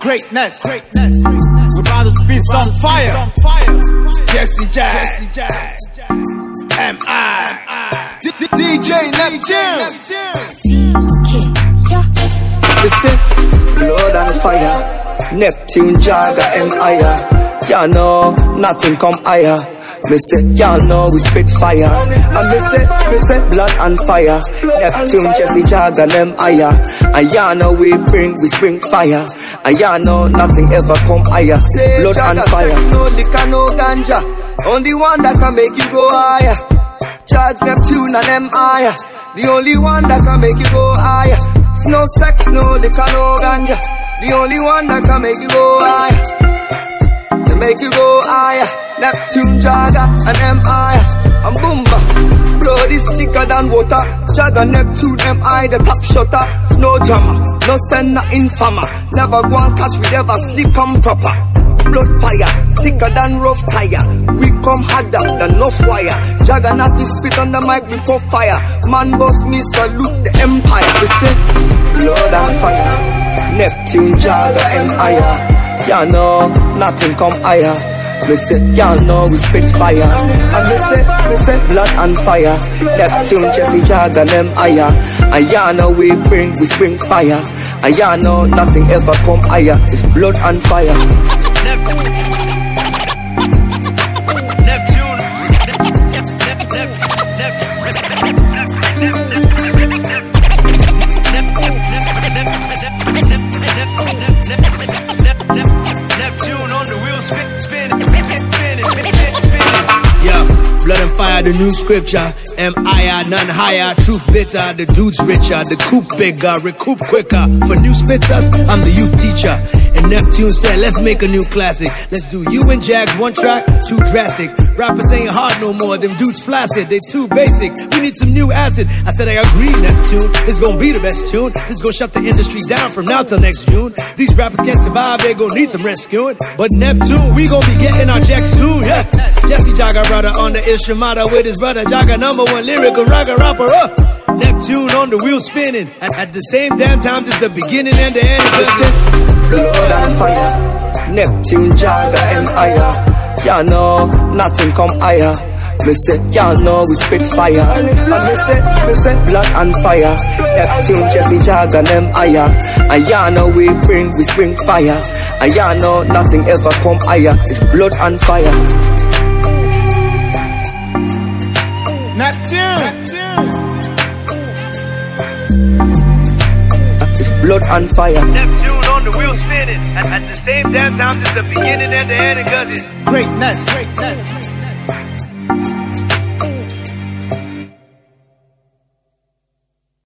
greatness. We'd rather spit some fire. Jesse Jagg, M.I. DJ Neptune. Listen, blood and fire. Neptune, Jagger, M.I. Y'all know nothing come higher. Me say, y'all know we spit fire. And me say, blood and fire. Neptune, Jesse, Jagger, them higher. And y'all know we spring fire. And y'all know nothing ever come higher. It's blood and fire. Sex, no liquor, no ganja. Only one that can make you go higher. Charge Neptune and them higher. The only one that can make you go higher. It's no sex, no liquor, no ganja. The only one that can make you go higher. To make you go higher. Neptune, Jagger, and M.I. and Boomba. Blood is thicker than water. Jagger, Neptune, M.I. the top shotter. No jammer, no send, no infamer. Never go and catch, we never sleep, come proper. Blood fire, thicker than rough tire. We come harder than enough wire. Jagger, not we spit on the mic before fire. Man boss me, salute the empire. We say, blood and fire. Neptune, Jagger, M.I. Y'all know nothing come higher. Me say, y'all know we spit fire. And me say, blood and fire. Neptune, Jesse, Jagger, them higher. And y'all know we spring fire. And y'all know nothing ever come higher. It's blood and fire. Neptune on the wheel, spinning. Blood and fire, the new scripture. M.I.A. none higher. Truth bitter, the dude's richer. The coupe bigger, recoup quicker. For new spitters, I'm the youth teacher. And Neptune said, let's make a new classic. Let's do you and Jags, one track, too drastic. Rappers ain't hard no more, them dudes flaccid. They too basic, we need some new acid. I said I agree, Neptune, this gonna be the best tune. This gonna shut the industry down from now till next June. These rappers can't survive, they gon' need some rescuing. But Neptune, we gon' be getting our checks soon, yeah. Jesse Jagger brother on the instrumental with his brother Jagger, #1 lyrical rocker rapper, Neptune on the wheel spinning. At the same damn time, this the beginning and the end of the blood and fire. Neptune, Jagger, M.I. Y'all know nothing come higher. Me say, y'all know we spit fire. And me say, blood and fire. Neptune, Jesse, Jagger, them higher. And y'all know we spring fire. And y'all know nothing ever come higher. It's blood and fire. Neptune. It's blood and fire. Neptune on the wheel spinning. At the same damn time, this the beginning and the end, cause it's greatness.